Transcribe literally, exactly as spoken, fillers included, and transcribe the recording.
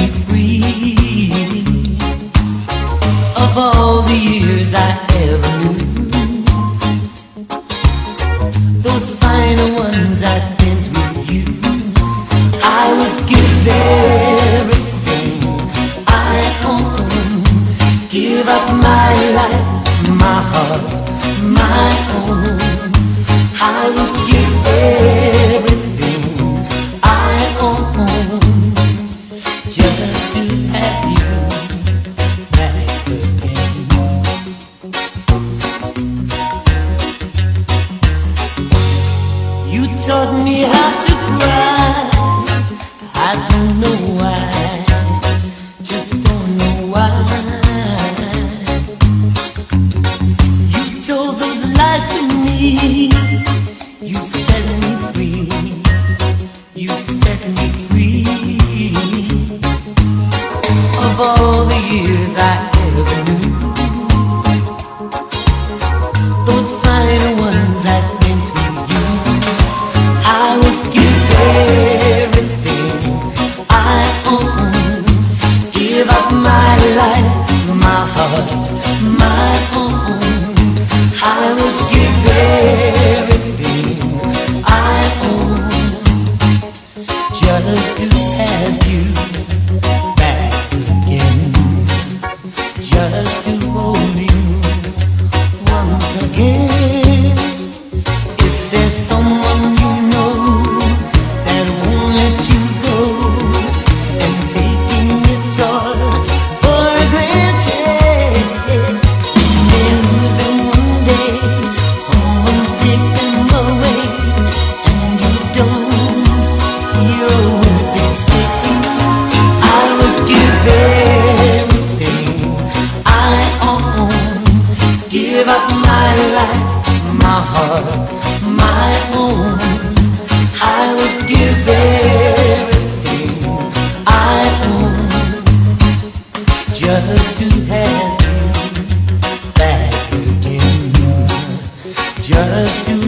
me free of all the years I ever knew. Those final ones I spent with you, I would give everything I own, give up my life, my heart, my own. I would give everything I own just to have you back again. You taught me how to cry. I don't know why, just don't know why. You told those lies to me. You set me free. You set me free of all the years I ever knew. Those final ones I spent with you, I would give everything I own, give up my life, my heart, my own. I would give everything I own just to have you back again, just to hold you once again. If there's someone you know that won't let you go and taking it all for granted, then lose them one day, someone take them away, and you don't hear a word they say. I would give everything I own, give up my life, my heart, my own. I would give everything I own just to have you back again, just to